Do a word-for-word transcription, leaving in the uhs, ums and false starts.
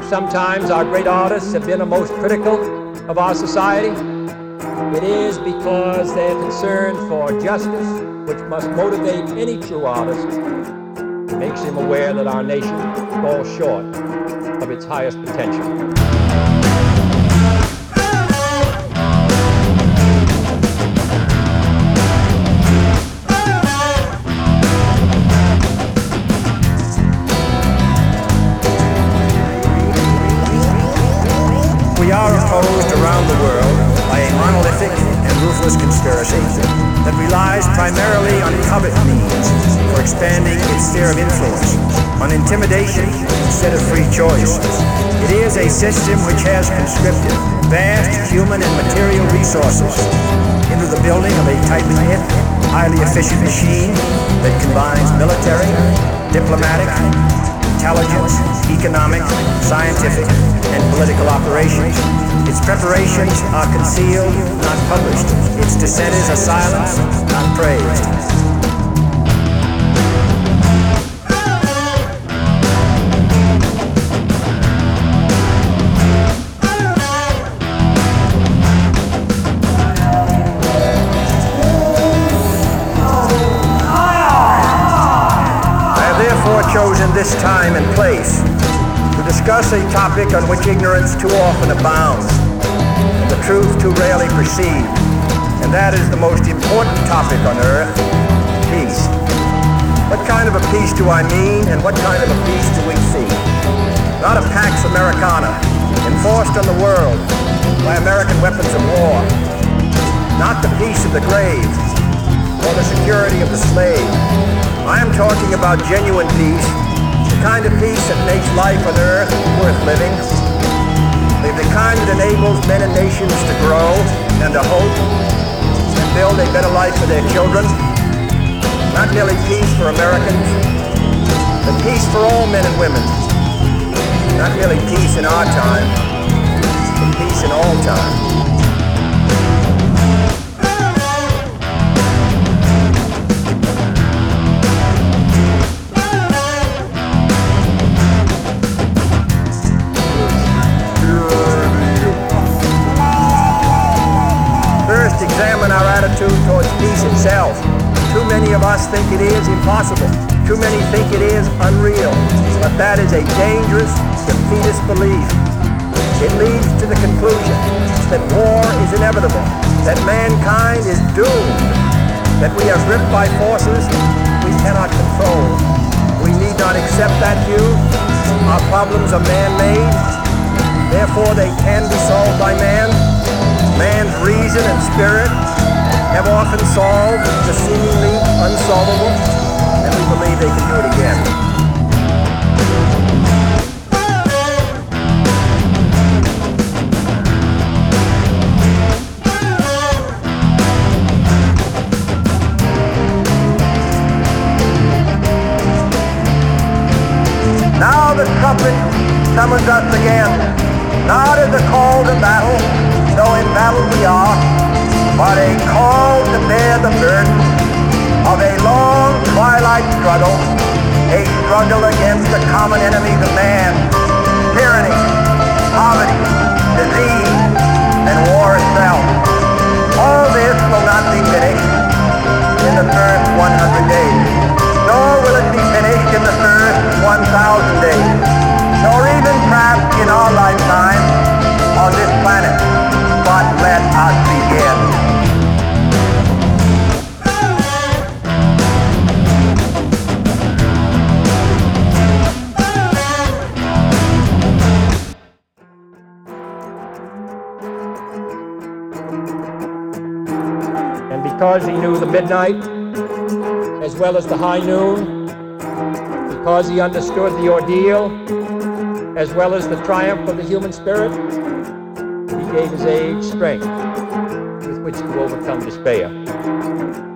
sometimes our great artists have been the most critical of our society, it is because their concern for justice, which must motivate any true artist, makes him aware that our nation falls short of its highest potential. We are opposed around the world by a monolithic and ruthless conspiracy that relies primarily on covert means for expanding its sphere of influence, on intimidation instead of free choice. It is a system which has conscripted vast human and material resources into the building of a tightly knit, highly efficient machine that combines military, diplomatic, intelligence, economic, scientific, and political operations. Its preparations are concealed, not published. Its dissenters are silenced, not praised. I have therefore chosen this time and place to discuss a topic on which ignorance too often abounds, and the truth too rarely perceived, and that is the most important topic on earth, peace. What kind of a peace do I mean, and what kind of a peace do we see? Not a Pax Americana, enforced on the world by American weapons of war. Not the peace of the grave, or the security of the slave. I am talking about genuine peace, the kind of peace that makes life on earth worth living, the kind that enables men and nations to grow and to hope and build a better life for their children. Not merely peace for Americans, but peace for all men and women. Not merely peace in our time, but peace in all time. Examine our attitude towards peace itself. Too many of us think it is impossible. Too many think it is unreal. But that is a dangerous, defeatist belief. It leads to the conclusion that war is inevitable, that mankind is doomed, that we are gripped by forces we cannot control. We need not accept that view. Our problems are man-made. Therefore, they can be solved by man. Man's reason and spirit have often solved the seemingly unsolvable, and we believe they can do it again. Now the trumpet summons us again, not as a call to battle, though in battle we are, but a call to bear the burden of a long twilight struggle, a struggle against the common enemies of man, tyranny, poverty, disease, and war itself. All this will not be finished in the first one hundred days, nor will it be finished in the first one thousand days, nor even perhaps in our lifetime on this planet. But let us begin. And because he knew the midnight as well as the high noon, because he understood the ordeal as well as the triumph of the human spirit, he gave his age strength with which to overcome despair.